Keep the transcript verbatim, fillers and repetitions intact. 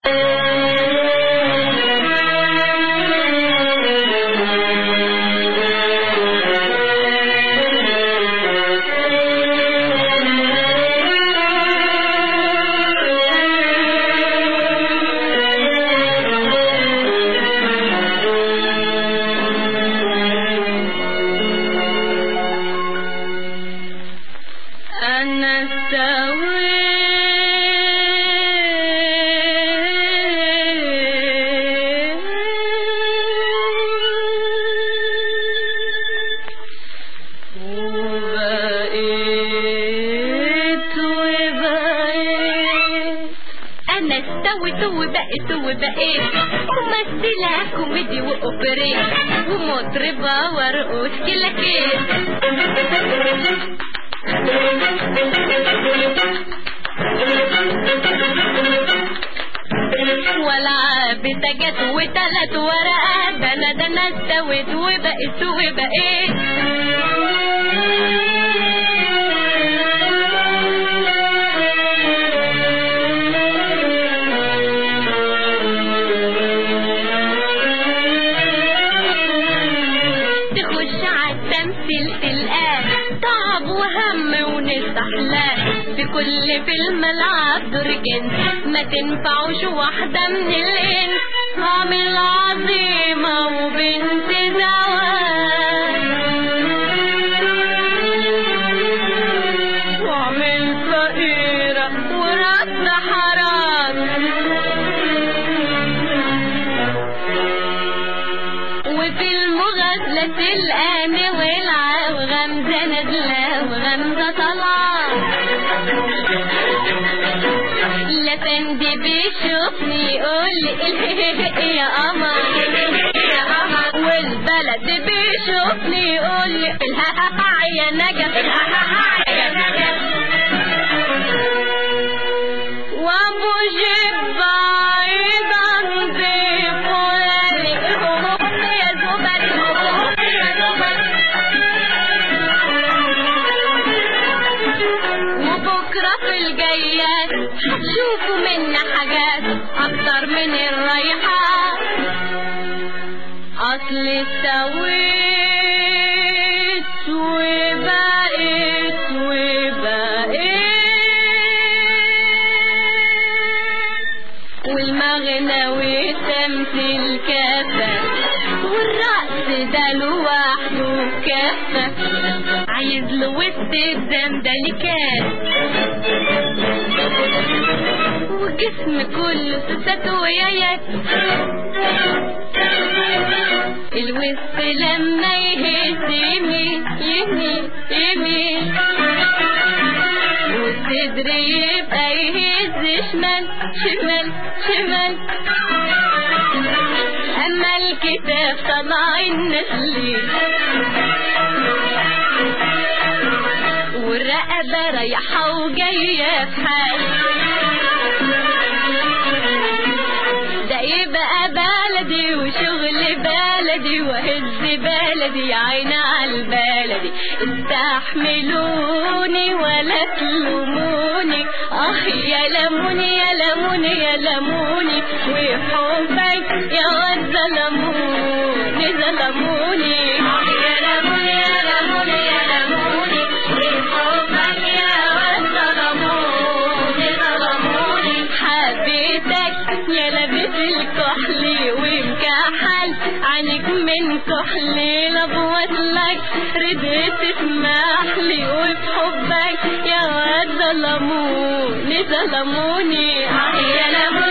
استويت وبقيت وبقيت ممثلة كوميدي وأوبريت ومطربة وارقص كلاكيت والعاب تجت وتلات ورقات ده انا ده انا استويت وبقيت وبقيت تعب وهم ونستحلاه في كل فيلم العب دور جنس ما تنفعوش واحدة من الانس عامل عظيمة وبنت زواج وعامل فقيرة ورأس حرام وفي المغازلة الآن والعاب غمزة نازلة وغمزة طالعة لفندي بيشوفني يقولي يا قمر يا قمر والبلد بيشوفني يقولي يا نجف يا نجف وابو جيب بعيد عن ضيف ولالي يا زبد يا زبد وبكرة في الجيات هتشوفوا منا حاجات اكتر من الرايحات اصل استويت وبقيت وبقيت والمغنى والتمثيل كفى والرقص ده لوحده كفى عايز له وسط الزمدلكات وجسم كله سوسات ويايات الوسط لما يهز يمين يمين يمين والصدر يبقى يهز شمال شمال شمال اما الكتاب طلع النسلي والرقبة رايحة وجاية في حال ده يبقى بلدي وشغل بلدي وهز بلدي عين على البلدي استحملوني ولا تلوموني اه يا لموني يا لموني يا لموني وحبك يا واد ظلموني ظلموني اه يا لموني يا لموني يا لموني وحبك يا واد ظلموني ظلموني حبيتك يا لبس الكحلي ومكحل عنك من كحلي لبوت لك رديت تسمحلي وبحبك يا واد ظلموني ظلموني اه يا لموني